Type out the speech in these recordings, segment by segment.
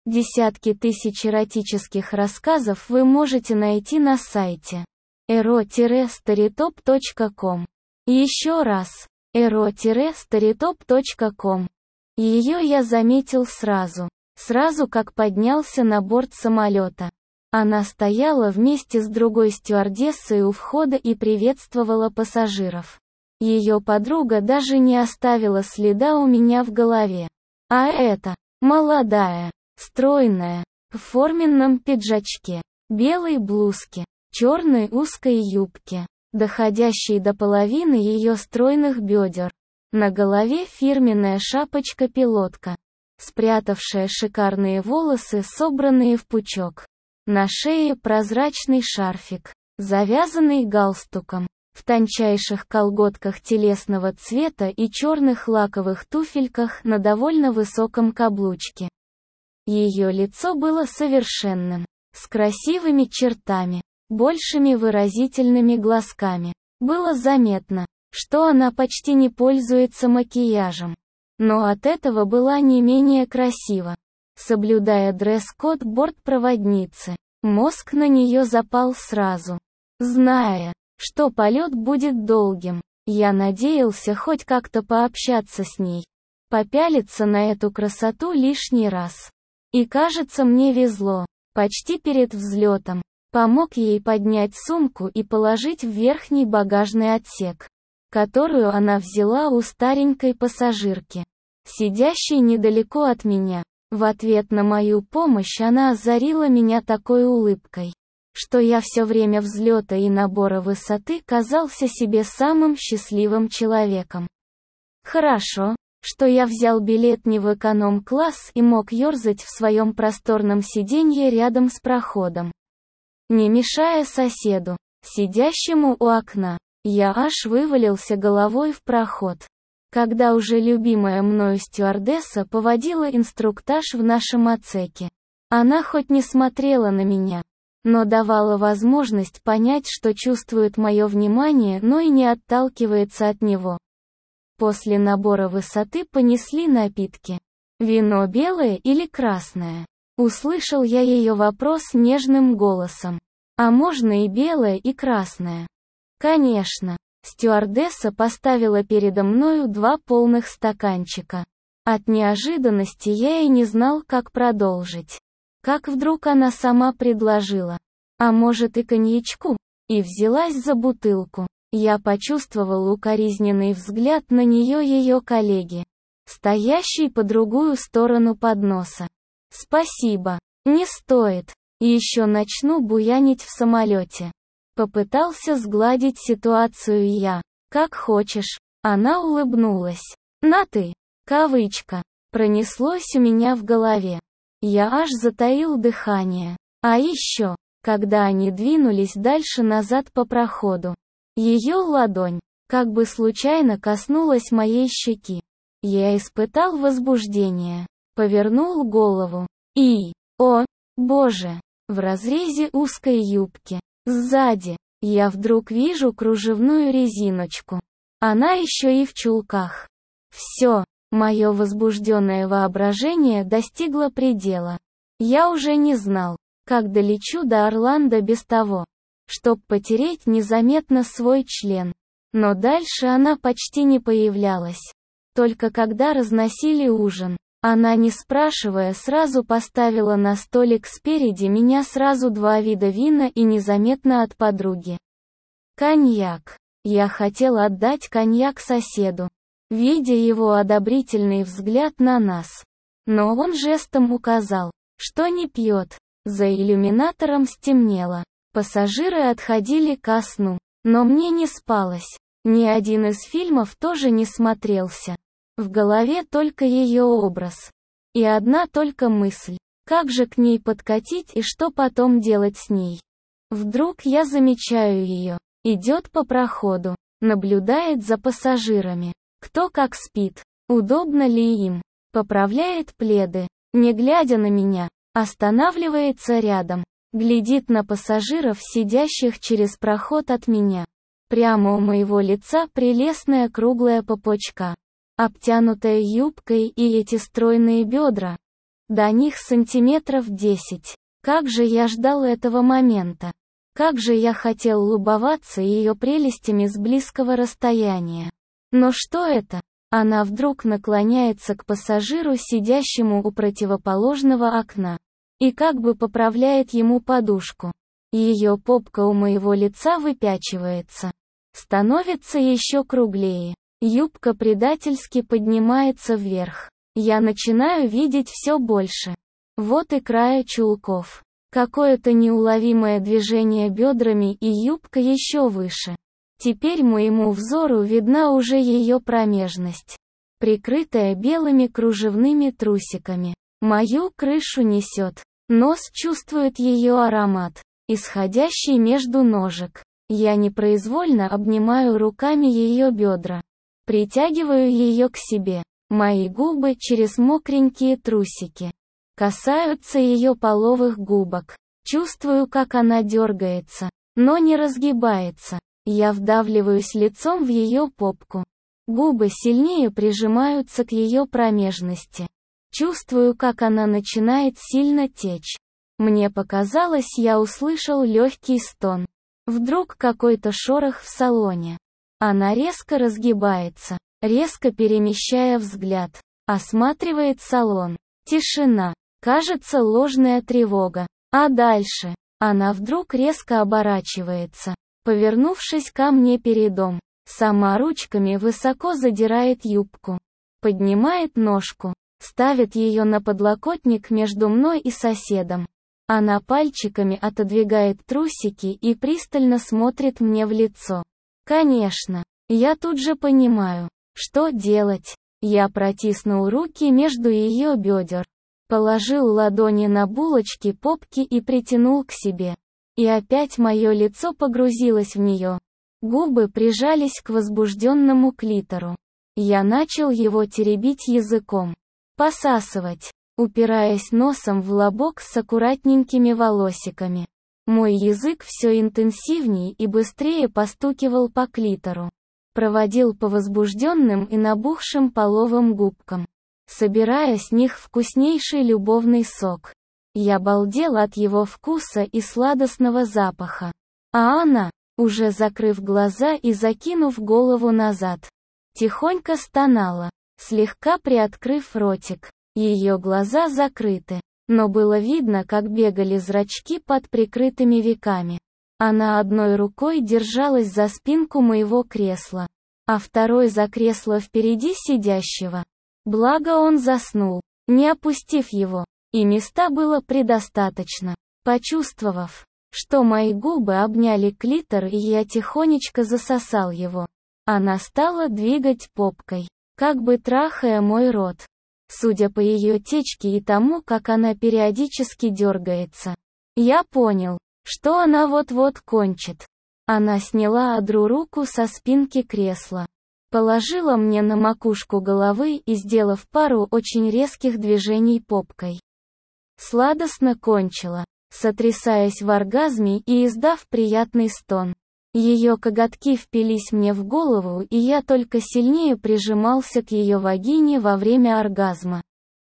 Десятки тысяч эротических рассказов вы можете найти на сайте ero-storytop.com. Еще раз, ero-storytop.com. Ее я заметил сразу как поднялся на борт самолета. Она стояла вместе с другой стюардессой у входа и приветствовала пассажиров. Ее подруга даже не оставила следа у меня в голове. А эта, молодая, стройная, в форменном пиджачке, белой блузке, черной узкой юбке, доходящей до половины ее стройных бедер. На голове фирменная шапочка-пилотка, спрятавшая шикарные волосы, собранные в пучок. На шее прозрачный шарфик, завязанный галстуком, в тончайших колготках телесного цвета и черных лаковых туфельках на довольно высоком каблучке. Ее лицо было совершенным, с красивыми чертами, большими выразительными глазками. Было заметно, что она почти не пользуется макияжем, но от этого была не менее красива. Соблюдая дресс-код бортпроводницы, мозг на нее запал сразу. Зная, что полет будет долгим, я надеялся хоть как-то пообщаться с ней, попялиться на эту красоту лишний раз. И кажется, мне везло. Почти перед взлетом помог ей поднять сумку и положить в верхний багажный отсек, которую она взяла у старенькой пассажирки, сидящей недалеко от меня. В ответ на мою помощь она озарила меня такой улыбкой, что я все время взлета и набора высоты казался себе самым счастливым человеком. Хорошо, что я взял билет не в эконом-класс и мог ерзать в своем просторном сиденье рядом с проходом, не мешая соседу, сидящему у окна. Я аж вывалился головой в проход, когда уже любимая мною стюардесса поводила инструктаж в нашем отсеке. Она хоть не смотрела на меня, но давала возможность понять, что чувствует мое внимание, но и не отталкивается от него. После набора высоты понесли напитки. Вино белое или красное? Услышал я ее вопрос нежным голосом. А можно и белое, и красное? Конечно. Стюардесса поставила передо мною 2 полных стаканчика. От неожиданности я и не знал, как продолжить. Как вдруг она сама предложила: а может и коньячку? И взялась за бутылку. Я почувствовал укоризненный взгляд на нее ее коллеги, стоящей по другую сторону подноса. Спасибо, не стоит. Еще начну буянить в самолете. Попытался сгладить ситуацию я. Как хочешь. Она улыбнулась. На «ты». Кавычка. Пронеслось у меня в голове. Я аж затаил дыхание. А еще, когда они двинулись дальше назад по проходу, ее ладонь, как бы случайно коснулась моей щеки. Я испытал возбуждение, повернул голову. И, о, боже, в разрезе узкой юбки, сзади, я вдруг вижу кружевную резиночку. Она еще и в чулках. Все, мое возбужденное воображение достигло предела. Я уже не знал, как долечу до Орландо без того, чтоб потереть незаметно свой член. Но дальше она почти не появлялась. Только когда разносили ужин, она, не спрашивая, сразу поставила на столик спереди меня сразу 2 вида вина и незаметно от подруги. Коньяк. Я хотел отдать коньяк соседу, видя его одобрительный взгляд на нас. Но он жестом указал, что не пьет. За иллюминатором стемнело. Пассажиры отходили ко сну, но мне не спалось. Ни один из фильмов тоже не смотрелся. В голове только ее образ. И одна только мысль, как же к ней подкатить и что потом делать с ней. Вдруг я замечаю ее. Идет по проходу, наблюдает за пассажирами. Кто как спит, удобно ли им. Поправляет пледы, не глядя на меня. Останавливается рядом. Глядит на пассажиров, сидящих через проход от меня. Прямо у моего лица прелестная круглая попочка, обтянутая юбкой, и эти стройные бедра. До них сантиметров 10. Как же я ждал этого момента. Как же я хотел любоваться ее прелестями с близкого расстояния. Но что это? Она вдруг наклоняется к пассажиру, сидящему у противоположного окна, и как бы поправляет ему подушку. Ее попка у моего лица выпячивается. Становится еще круглее. Юбка предательски поднимается вверх. Я начинаю видеть все больше. Вот и края чулков. Какое-то неуловимое движение бедрами, и юбка еще выше. Теперь моему взору видна уже ее промежность, прикрытая белыми кружевными трусиками. Мою крышу несет. Нос чувствует ее аромат, исходящий между ножек. Я непроизвольно обнимаю руками ее бедра. Притягиваю ее к себе. Мои губы через мокренькие трусики касаются ее половых губок. Чувствую, как она дергается, но не разгибается. Я вдавливаюсь лицом в ее попку. Губы сильнее прижимаются к ее промежности. Чувствую, как она начинает сильно течь. Мне показалось, я услышал легкий стон. Вдруг какой-то шорох в салоне. Она резко разгибается, резко перемещая взгляд. Осматривает салон. Тишина. Кажется, ложная тревога. А дальше? Она вдруг резко оборачивается, повернувшись ко мне передом. Сама ручками высоко задирает юбку. Поднимает ножку. Ставит ее на подлокотник между мной и соседом. Она пальчиками отодвигает трусики и пристально смотрит мне в лицо. Конечно. Я тут же понимаю, что делать. Я протиснул руки между ее бедер. Положил ладони на булочки попки и притянул к себе. И опять мое лицо погрузилось в нее. Губы прижались к возбужденному клитору. Я начал его теребить языком. Посасывать, упираясь носом в лобок с аккуратненькими волосиками. Мой язык все интенсивнее и быстрее постукивал по клитору. Проводил по возбужденным и набухшим половым губкам, собирая с них вкуснейший любовный сок. Я балдел от его вкуса и сладостного запаха. А она, уже закрыв глаза и закинув голову назад, тихонько стонала, слегка приоткрыв ротик. Ее глаза закрыты, но было видно, как бегали зрачки под прикрытыми веками. Она одной рукой держалась за спинку моего кресла, а второй за кресло впереди сидящего. Благо он заснул, не опустив его, и места было предостаточно. Почувствовав, что мои губы обняли клитор и я тихонечко засосал его, она стала двигать попкой, как бы трахая мой рот. Судя по ее течке и тому, как она периодически дергается, я понял, что она вот-вот кончит. Она сняла одну руку со спинки кресла, положила мне на макушку головы и, сделав пару очень резких движений попкой, сладостно кончила, сотрясаясь в оргазме и издав приятный стон. Ее коготки впились мне в голову, и я только сильнее прижимался к ее вагине во время оргазма.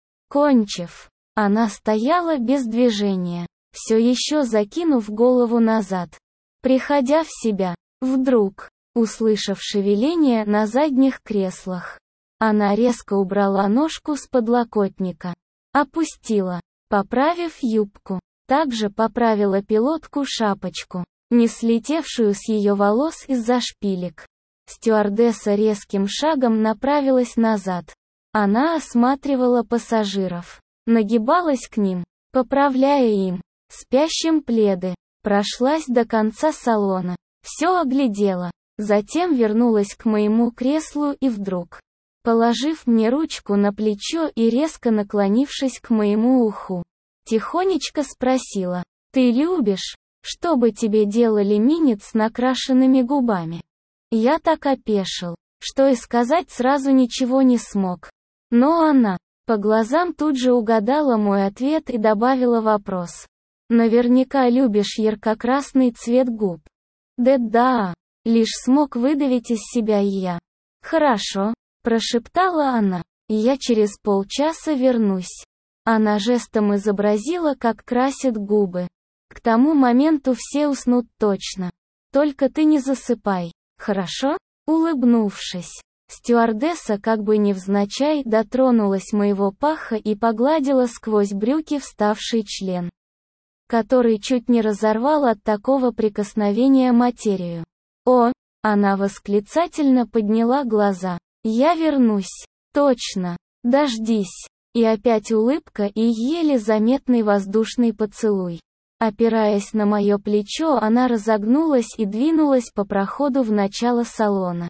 Кончив, она стояла без движения, все еще закинув голову назад. Приходя в себя, вдруг, услышав шевеление на задних креслах, она резко убрала ножку с подлокотника, опустила, поправив юбку, также поправила пилотку-шапочку, не слетевшую с ее волос из-за шпилек. Стюардесса резким шагом направилась назад. Она осматривала пассажиров, нагибалась к ним, поправляя им, спящим пледы, прошлась до конца салона, все оглядела, затем вернулась к моему креслу и вдруг, положив мне ручку на плечо и резко наклонившись к моему уху, тихонечко спросила: «Ты любишь, чтобы тебе делали минет с накрашенными губами?» Я так опешил, что и сказать сразу ничего не смог. Но она, по глазам тут же угадала мой ответ и добавила вопрос. «Наверняка любишь ярко-красный цвет губ». «Да, лишь смог выдавить из себя и я». «Хорошо», прошептала она, — «я через полчаса вернусь». Она жестом изобразила, как красит губы. К тому моменту все уснут точно. Только ты не засыпай, хорошо? Улыбнувшись, стюардесса как бы невзначай дотронулась моего паха и погладила сквозь брюки вставший член, который чуть не разорвал от такого прикосновения материю. «О!» — она восклицательно подняла глаза. «Я вернусь. Точно. Дождись». И опять улыбка и еле заметный воздушный поцелуй. Опираясь на мое плечо, она разогнулась и двинулась по проходу в начало салона.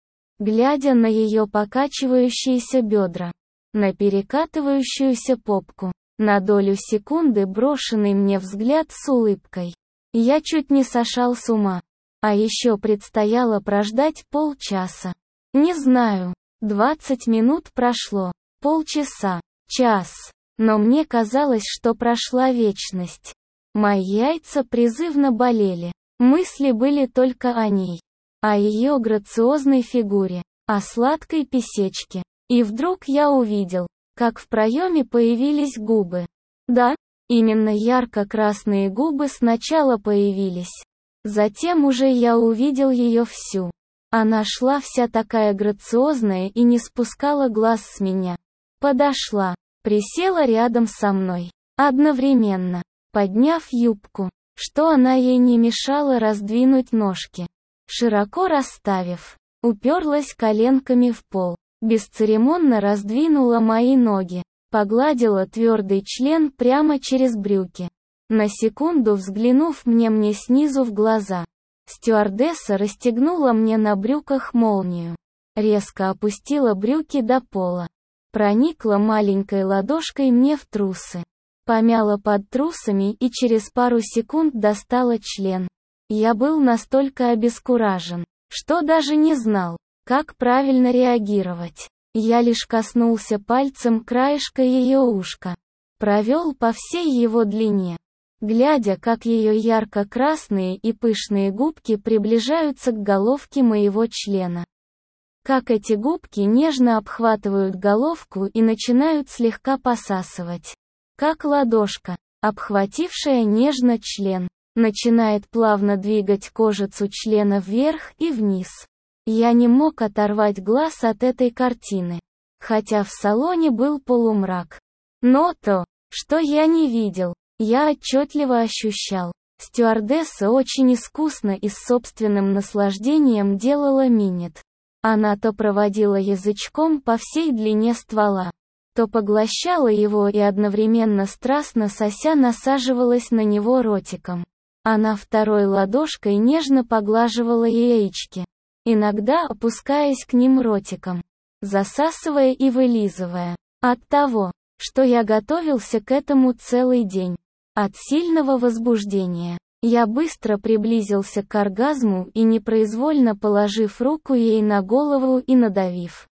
Глядя на ее покачивающиеся бедра, на перекатывающуюся попку, на долю секунды брошенный мне взгляд с улыбкой, я чуть не сошел с ума. А еще предстояло прождать полчаса. Не знаю, 20 минут прошло, полчаса, час, но мне казалось, что прошла вечность. Мои яйца призывно болели. Мысли были только о ней, о ее грациозной фигуре, о сладкой писечке. И вдруг я увидел, как в проеме появились губы. Да, именно ярко-красные губы сначала появились. Затем уже я увидел ее всю. Она шла вся такая грациозная и не спускала глаз с меня. Подошла, присела рядом со мной, одновременно подняв юбку, что она ей не мешала раздвинуть ножки. Широко расставив, уперлась коленками в пол, бесцеремонно раздвинула мои ноги, погладила твердый член прямо через брюки. На секунду взглянув мне снизу в глаза, стюардесса расстегнула мне на брюках молнию, резко опустила брюки до пола, проникла маленькой ладошкой мне в трусы, помяла под трусами и через пару секунд достала член. Я был настолько обескуражен, что даже не знал, как правильно реагировать. Я лишь коснулся пальцем краешка ее ушка, провел по всей его длине, глядя, как ее ярко-красные и пышные губки приближаются к головке моего члена. Как эти губки нежно обхватывают головку и начинают слегка посасывать. Как ладошка, обхватившая нежно член, начинает плавно двигать кожицу члена вверх и вниз. Я не мог оторвать глаз от этой картины, хотя в салоне был полумрак. Но то, что я не видел, я отчетливо ощущал. Стюардесса очень искусно и с собственным наслаждением делала минет. Она то проводила язычком по всей длине ствола, то поглощала его и одновременно страстно сося насаживалась на него ротиком. Она второй ладошкой нежно поглаживала яички, иногда опускаясь к ним ротиком, засасывая и вылизывая. От того, что я готовился к этому целый день, от сильного возбуждения, я быстро приблизился к оргазму и непроизвольно положив руку ей на голову и надавив,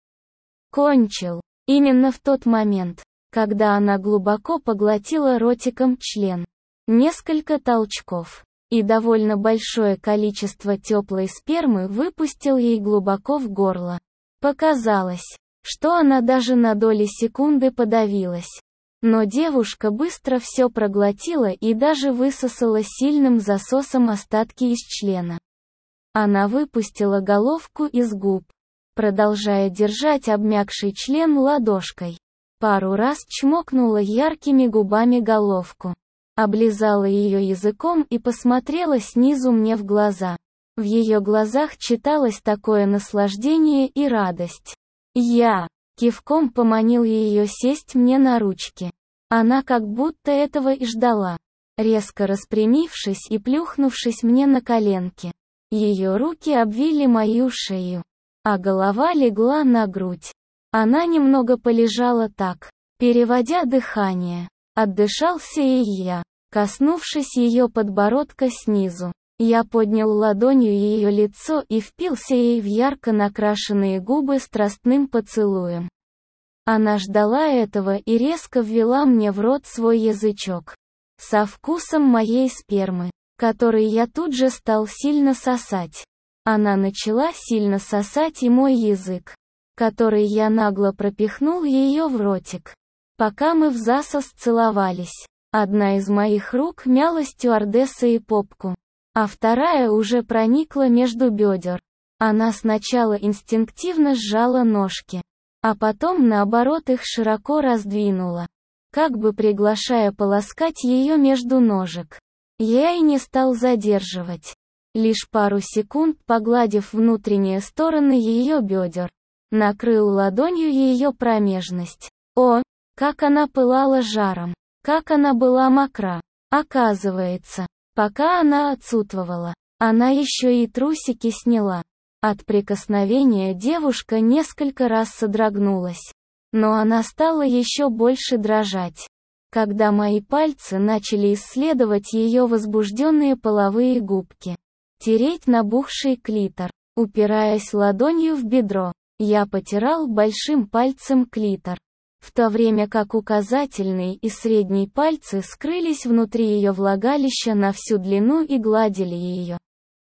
кончил. Именно в тот момент, когда она глубоко поглотила ротиком член. Несколько толчков, и довольно большое количество теплой спермы выпустил ей глубоко в горло. Показалось, что она даже на доли секунды подавилась. Но девушка быстро все проглотила и даже высосала сильным засосом остатки из члена. Она выпустила головку из губ, продолжая держать обмякший член ладошкой. Пару раз чмокнула яркими губами головку, облизала ее языком и посмотрела снизу мне в глаза. В ее глазах читалось такое наслаждение и радость. Я кивком поманил ее сесть мне на ручки. Она как будто этого и ждала. Резко распрямившись и плюхнувшись мне на коленки, ее руки обвили мою шею, а голова легла на грудь. Она немного полежала так, переводя дыхание. Отдышался и я, коснувшись ее подбородка снизу. Я поднял ладонью ее лицо и впился ей в ярко накрашенные губы страстным поцелуем. Она ждала этого и резко ввела мне в рот свой язычок, со вкусом моей спермы, который я тут же стал сильно сосать. Она начала сильно сосать и мой язык, который я нагло пропихнул ее в ротик. Пока мы взасос целовались, одна из моих рук мяла стюардессы и попку, а вторая уже проникла между бедер. Она сначала инстинктивно сжала ножки, а потом наоборот их широко раздвинула, как бы приглашая полоскать ее между ножек. Я и не стал задерживать. Лишь пару секунд, погладив внутренние стороны ее бедер, накрыл ладонью ее промежность. О, как она пылала жаром! Как она была мокра! Оказывается, пока она отсутствовала, она еще и трусики сняла. От прикосновения девушка несколько раз содрогнулась. Но она стала еще больше дрожать, когда мои пальцы начали исследовать ее возбужденные половые губки. Тереть набухший клитор. Упираясь ладонью в бедро, я потирал большим пальцем клитор, в то время как указательный и средний пальцы скрылись внутри ее влагалища на всю длину и гладили ее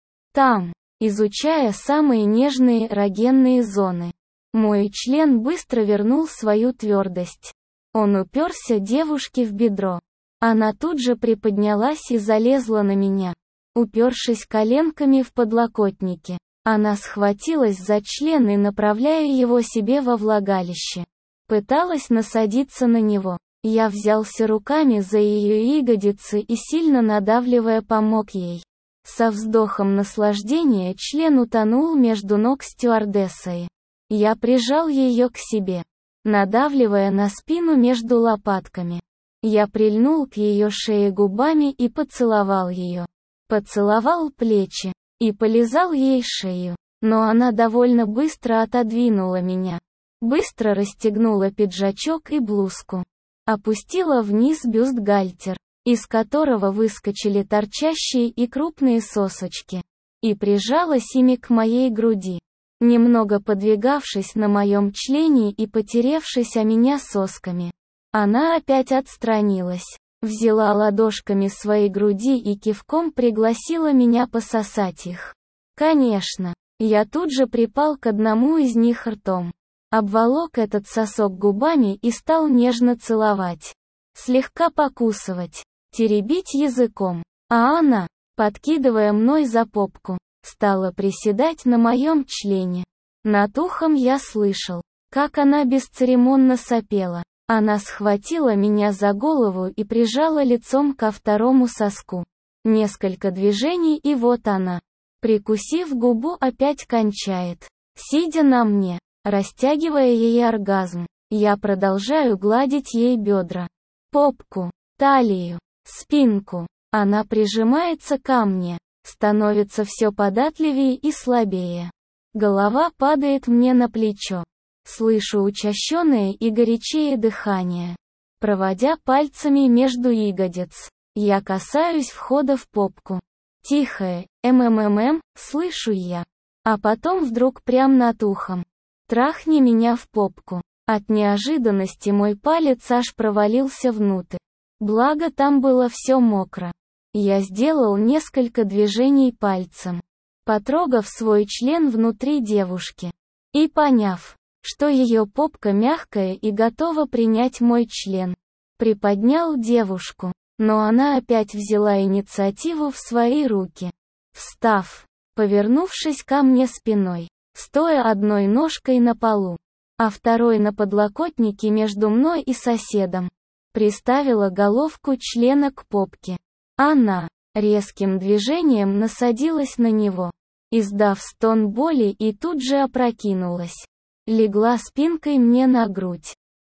там, изучая самые нежные эрогенные зоны. Мой член быстро вернул свою твердость. Он уперся девушке в бедро. Она тут же приподнялась и залезла на меня, упершись коленками в подлокотники. Она схватилась за член и, направляя его себе во влагалище, пыталась насадиться на него. Я взялся руками за ее ягодицы и, сильно надавливая, помог ей. Со вздохом наслаждения член утонул между ног стюардессы. Я прижал ее к себе, надавливая на спину между лопатками. Я прильнул к ее шее губами и поцеловал ее. Поцеловал плечи и полизал ей шею, но она довольно быстро отодвинула меня. Быстро расстегнула пиджачок и блузку. Опустила вниз бюстгальтер, из которого выскочили торчащие и крупные сосочки, и прижалась ими к моей груди. Немного подвигавшись на моем члене и потеревшись о меня сосками, она опять отстранилась, взяла ладошками своей груди и кивком пригласила меня пососать их. Конечно, я тут же припал к одному из них ртом, обволок этот сосок губами и стал нежно целовать, слегка покусывать, теребить языком, а она, подкидывая мной за попку, стала приседать на моем члене. Над ухом я слышал, как она бесцеремонно сопела. Она схватила меня за голову и прижала лицом ко второму соску. Несколько движений и вот она, прикусив губу, опять кончает. Сидя на мне, растягивая ей оргазм, я продолжаю гладить ей бедра, попку, талию, спинку. Она прижимается ко мне, становится все податливее и слабее. Голова падает мне на плечо. Слышу учащенное и горячее дыхание. Проводя пальцами между ягодиц, я касаюсь входа в попку. Тихое «МММ», слышу я. А потом вдруг прям над ухом. Трахни меня в попку. От неожиданности мой палец аж провалился внутрь. Благо там было все мокро. Я сделал несколько движений пальцем, потрогав свой член внутри девушки. И поняв, что ее попка мягкая и готова принять мой член, приподнял девушку, но она опять взяла инициативу в свои руки. Встав, повернувшись ко мне спиной, стоя одной ножкой на полу, а второй на подлокотнике между мной и соседом, приставила головку члена к попке. Она резким движением насадилась на него, издав стон боли, и тут же опрокинулась. Легла спинкой мне на грудь.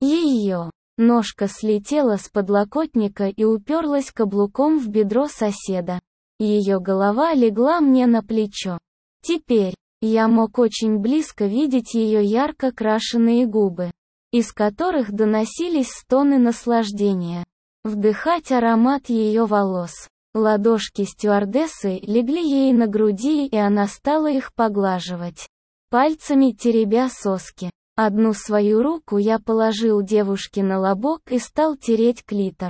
Ее ножка слетела с подлокотника и уперлась каблуком в бедро соседа. Ее голова легла мне на плечо. Теперь я мог очень близко видеть ее ярко крашеные губы, из которых доносились стоны наслаждения. Вдыхать аромат ее волос. Ладошки стюардессы легли ей на груди, и она стала их поглаживать, пальцами теребя соски. Одну свою руку я положил девушке на лобок и стал тереть клитор.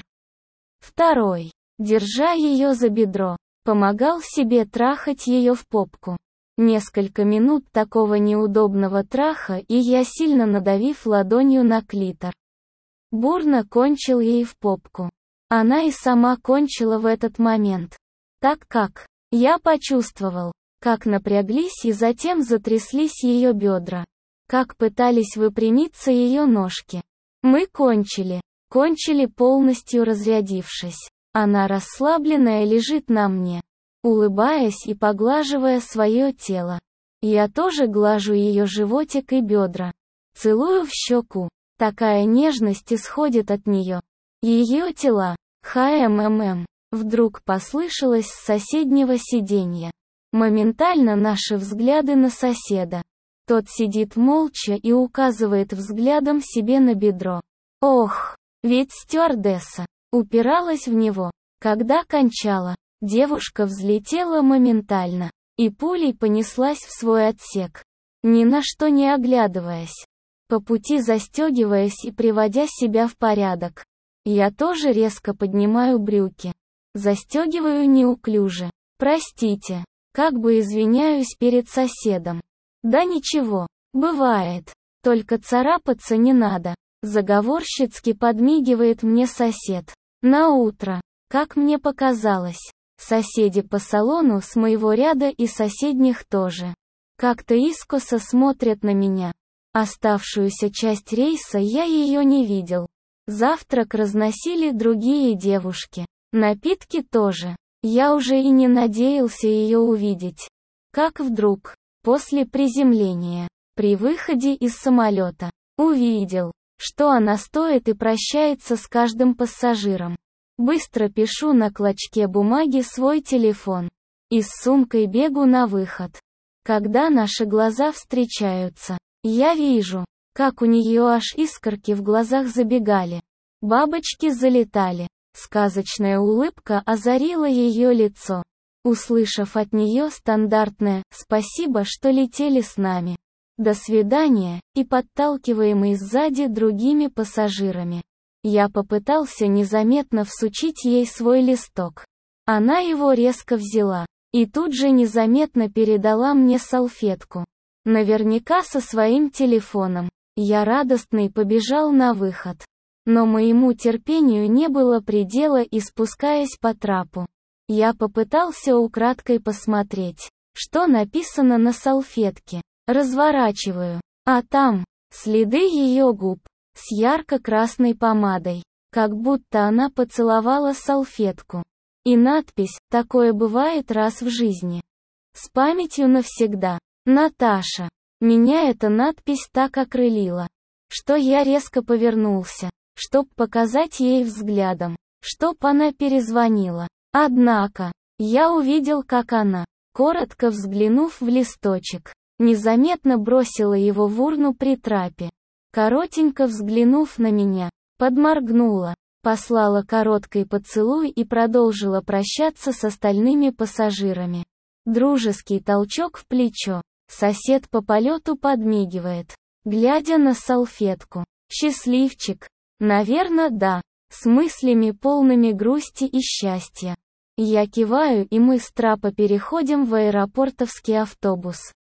Второй, держа ее за бедро, помогал себе трахать ее в попку. Несколько минут такого неудобного траха, и я, сильно надавив ладонью на клитор, бурно кончил ей в попку. Она и сама кончила в этот момент. Так как я почувствовал, как напряглись и затем затряслись ее бедра, как пытались выпрямиться ее ножки. Мы кончили полностью разрядившись. Она расслабленная лежит на мне, улыбаясь и поглаживая свое тело. Я тоже глажу ее животик и бедра. Целую в щеку. Такая нежность исходит от нее. Ее тела. Вдруг послышалось с соседнего сиденья. Моментально наши взгляды на соседа. Тот сидит молча и указывает взглядом себе на бедро. Ох, ведь стюардесса упиралась в него. Когда кончала, девушка взлетела моментально и пулей понеслась в свой отсек, ни на что не оглядываясь, по пути застегиваясь и приводя себя в порядок. Я тоже резко поднимаю брюки, застегиваю неуклюже. Простите, как бы извиняюсь перед соседом. Да ничего, бывает, только царапаться не надо. Заговорщицки подмигивает мне сосед. На утро, как мне показалось, соседи по салону с моего ряда и соседних тоже как-то искоса смотрят на меня. Оставшуюся часть рейса я ее не видел. Завтрак разносили другие девушки. Напитки тоже. Я уже и не надеялся ее увидеть. Как вдруг, после приземления, при выходе из самолета, увидел, что она стоит и прощается с каждым пассажиром. Быстро пишу на клочке бумаги свой телефон. И с сумкой бегу на выход. Когда наши глаза встречаются, я вижу, как у нее аж искорки в глазах забегали. Бабочки залетали. Сказочная улыбка озарила ее лицо. Услышав от нее стандартное «спасибо, что летели с нами. До свидания», и подталкиваемый сзади другими пассажирами, я попытался незаметно всучить ей свой листок. Она его резко взяла и тут же незаметно передала мне салфетку. Наверняка со своим телефоном. Я радостный побежал на выход. Но моему терпению не было предела, и спускаясь по трапу, я попытался украдкой посмотреть, что написано на салфетке. Разворачиваю, а там следы ее губ с ярко-красной помадой, как будто она поцеловала салфетку. И надпись «Такое бывает раз в жизни». С памятью навсегда. Наташа. Меня эта надпись так окрылила, что я резко повернулся, чтоб показать ей взглядом, чтоб она перезвонила. Однако, я увидел, как она, коротко взглянув в листочек, незаметно бросила его в урну при трапе. Коротенько взглянув на меня, подморгнула, послала короткий поцелуй и продолжила прощаться с остальными пассажирами. Дружеский толчок в плечо. Сосед по полету подмигивает, глядя на салфетку. Счастливчик. Наверно, да. С мыслями полными грусти и счастья. Я киваю, и мы с трапа переходим в аэропортовский автобус.